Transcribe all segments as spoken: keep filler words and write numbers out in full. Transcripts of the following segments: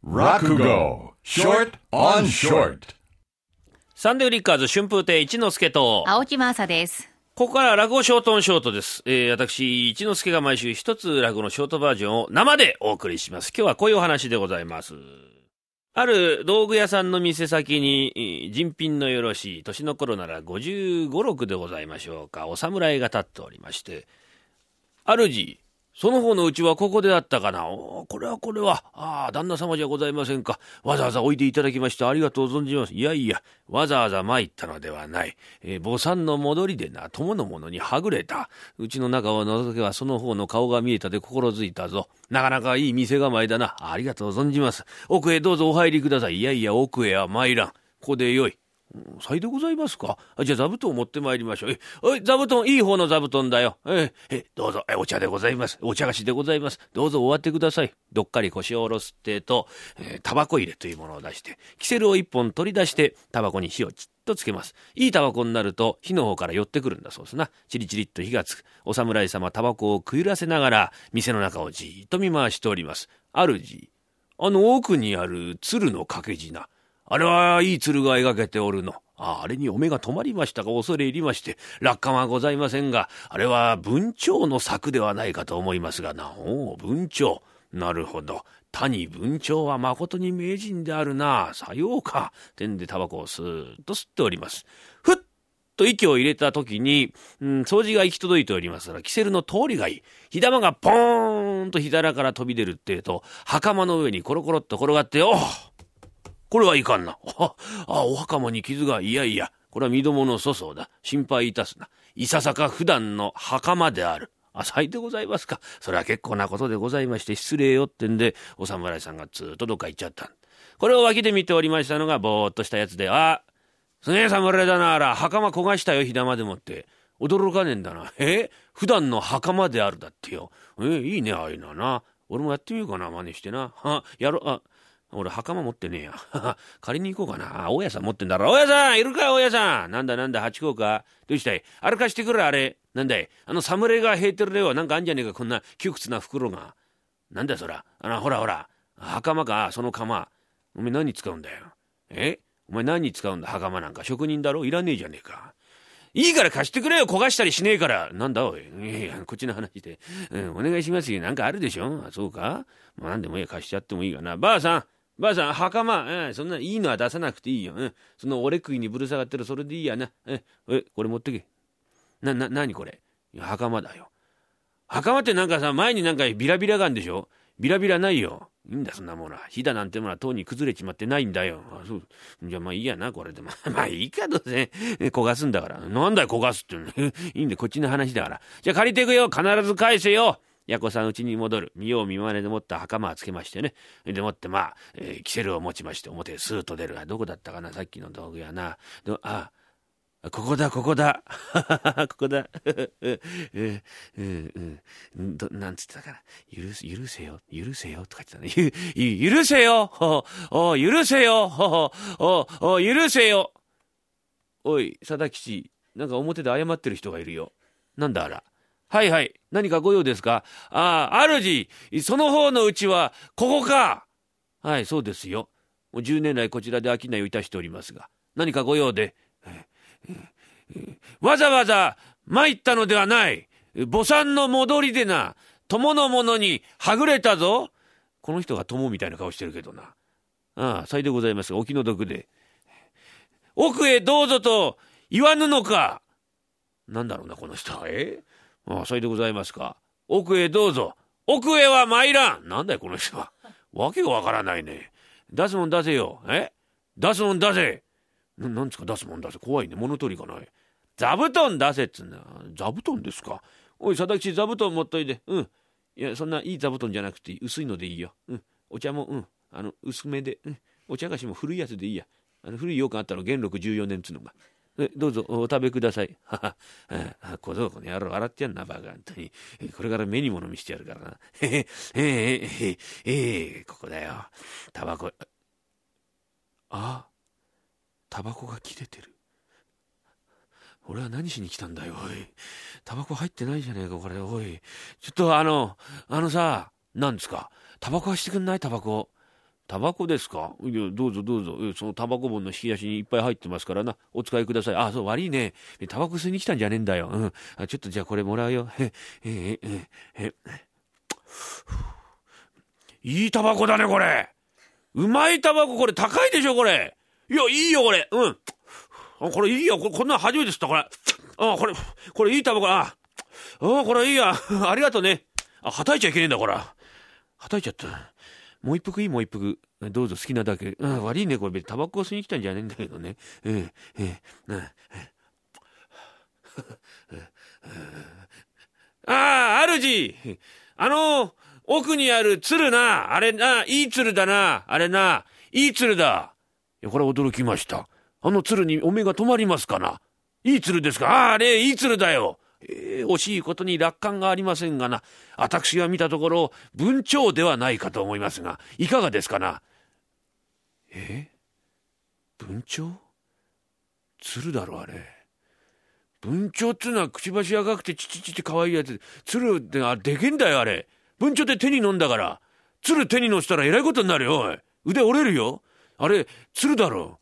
Rakugo Short on Short。 サンデーリッカーズ春風亭一之輔と青木真麻です。 ここからは落語ショートオンショートです。えー、私一之輔が毎週一つ落語のショートバージョンを生でお送りします。今日はこういうお話でございます。ある道具屋さんの店先に人品のよろしい年の頃ならごじゅうご、ろくでございましょうか、お侍が立っておりまして、主その方のうちはここであったかな。おこれはこれは。ああ、旦那様じゃございませんか。わざわざおいでいただきましてありがとう存じます。いやいや、わざわざ参ったのではない。えー、母さんの戻りでな、友の者にはぐれた。うちの中を覗けばその方の顔が見えたで心づいたぞ。なかなかいい店構えだな。ありがとう存じます。奥へどうぞお入りください。いやいや、奥へは参らん。ここでよい。さいでございますか。あ、じゃあ座布団を持ってまいりましょう。え、おい、座布団、いい方の座布団だよ。え、え、どうぞ、え、お茶でございます。お茶菓子でございます。どうぞ終わってください。どっかり腰を下ろすってと、えー、タバコ入れというものを出して、キセルを一本取り出して、タバコに火をちっとつけます。いいタバコになると、火の方から寄ってくるんだそうですな。チリチリっと火がつく。お侍様、タバコを食いらせながら、店の中をじーっと見回しております。主、あの奥にある鶴の掛け字な。あれはいい鶴が描けておるの。あ, あれにお目が止まりましたが恐れ入りまして落款はございませんが、あれは文鳥の作ではないかと思いますがな。おお、文鳥。なるほど。谷文鳥はまことに名人であるな。さようか。てんでタバコをスーッと吸っております。ふっと息を入れた時に、うん、掃除が行き届いておりますからキセルの通りがいい。火玉がポーンと火皿から飛び出るってえと、袴の上にコロコロっと転がって、おお、これはいかんな。ああ、お袴に傷が。いやいや、これは身どもの粗相だ。心配いたすな。いささか普段の袴である。あ、さいでございますか。それは結構なことでございまして失礼よってんで、お侍さんがずーっとどっか行っちゃった。これを脇で見ておりましたのがぼーっとしたやつで、あ、すげえ侍だな。あら、袴焦がしたよ、火玉でもって。驚かねえんだな。え普段の袴であるだってよ。えいいね、ああいうのはな。俺もやってみようかな、真似してな。はやろ、あ、俺袴持ってねえや。借りに行こうかな。大家さん持ってんだろ。大家さんいるか、大家さん。なんだなんだ、八甲か。どうしたい。あれ貸してくれ、あれ。なんだい。あの侍が兵てるよ。なんかあんじゃねえか、こんな窮屈な袋が。なんだよそら。あのほらほら、袴か、その鎌。お前何に使うんだよ。えお前何に使うんだ、袴なんか。職人だろ。いらねえじゃねえか。いいから貸してくれよ。焦がしたりしねえから。なんだおい。いや、こっちの話で、うん、お願いしますよ。なんかあるでしょ。あ、そうか。まあ、なんでもいいや、貸しちゃってもいいかな。ばあさん。ばあさん、袴、うん、そんないいのは出さなくていいよ。うん、その俺食いにぶる下がってる、それでいいやな。え、え、これ持ってけ。な、な、なにこれ。いや、袴だよ。袴ってなんかさ、前になんかビラビラがあるんでしょ。ビラビラないよ。いいんだ、そんなものは。ひだなんてものはとうに崩れちまってないんだよ。あ、そう。じゃあまあいいやな、これでも。まあいいか、どうせ。焦がすんだから。なんだよ、焦がすって。いいんで、こっちの話だから。じゃあ借りていくよ。必ず返せよ。やこさん家に戻る。見よう見まねでもった袴はつけましてね。でもってまあ、えー、キセルを持ちまして表へスーッと出るが、どこだったかな、さっきの道具やな。あ、ここだ、ここだ。ここだ。えーえー、どなんつってたかな。許す、許せよ、許せよ、とか言ってたね。ゆ、許せよ、お、許せよ、お、お、許せよ。おい、貞吉、なんか表で謝ってる人がいるよ。なんだあら。はいはい。何かご用ですか。ああ、主、その方のうちは、ここか。はい、そうですよ。もうじゅうねん来こちらで商いをいたしておりますが。何かご用で。わざわざ参ったのではない。母さんの戻りでな、友の者にはぐれたぞ。この人が友みたいな顔してるけどな。ああ、さいでございますが、お気の毒で。奥へどうぞと言わぬのか。なんだろうな、この人は。えああ、それでございますか。奥へどうぞ。奥へは参らん。なんだよ、この人は。わけがわからないね。出すもん出せよ。え出すもん出せ。な、なんつか出すもん出せ。怖いね。物取りかない。座布団出せっつうんだ。座布団ですか。おい、貞吉、座布団持っといて。うん。いや、そんないい座布団じゃなくて薄いのでいいよ。うん。お茶も、うん。あの、薄めで。うん。お茶菓子も古いやつでいいや。あの、古い羊羹あったの元禄じゅうよねんつうのが。え、どうぞお食べください。はは、あ、小僧この野郎笑ってやんな、バカ。本当に。これから目に物見してやるからな。へへ、ええ、ええ、ええ、ここだよ。タバコ。あ、タバコが切れてる。俺は何しに来たんだよ、おい。タバコ入ってないじゃねえか、これ、おい。ちょっとあの、あのさ、なんですか。タバコはしてくんない、タバコ。 タバコですか？いや、どうぞどうぞ。そのタバコ本の引き出しにいっぱい入ってますからな。お使いください。あ、そう、悪いね。タバコ吸いに来たんじゃねえんだよ。うん。あ、ちょっとじゃあこれもらうよ。へ、へ、へ、へ。いいタバコだね、これ。うまいタバコ、これ高いでしょ、これ。いや、いいよ、これ。うん。あ、これいいよ。こ, こんなの初めて吸った、これ。あ、これ、これいいタバコ。あ、あ、これいいや。ありがとうね。あ、はたいちゃいけねえんだ、これ。はたいちゃった。もう一服いい、もう一服。どうぞ、好きなだけ。うん、悪いね、これ。タバコを吸いに来たんじゃねえんだけどね。うん、うん、うん。ああ、主。あの、奥にある鶴な。あれな、いい鶴だな。あれな、いい鶴だ。いや、これ驚きました。あの鶴にお目が止まりますかな。いい鶴ですか。ああ、あれ、いい鶴だよ。えー、惜しいことに楽観がありませんがな。私が見たところ、文鳥ではないかと思いますが、いかがですかな。えー、文鳥？鶴だろ、あれ。文鳥ってのはくちばし赤くてチチチって可愛いやつ。鶴ってあれでけんだよ、あれ。文鳥って手に飲んだから。鶴手に乗せたらえらいことになるよ、おい。腕折れるよ。あれ、鶴だろ。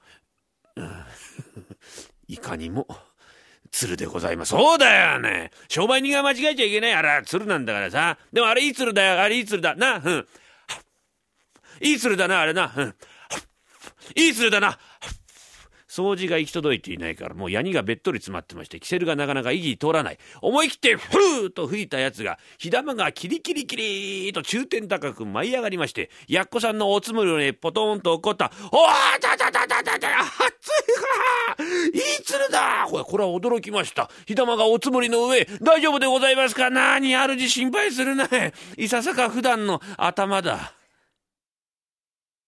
いかにも。鶴でございます。そうだよね。商売人が間違えちゃいけない。あら、鶴なんだからさ。でもあれいい鶴だよ。あれいい鶴だ。な。うん。いい鶴だな、あれな。うん。いい鶴だな。掃除が行き届いていないから、もうヤニがべっとり詰まってまして、キセルがなかなか息通らない。思い切ってフーッと吹いたやつが、火玉がキリキリキリーと中天高く舞い上がりまして、やっこさんのおつむりをね、ポトーンと落っこった。おーたたたたたた、熱いかいい鶴だ。これ、これは驚きました。火玉がおつむりの上、大丈夫でございますか。なに、主心配するな。いささか普段の頭だ。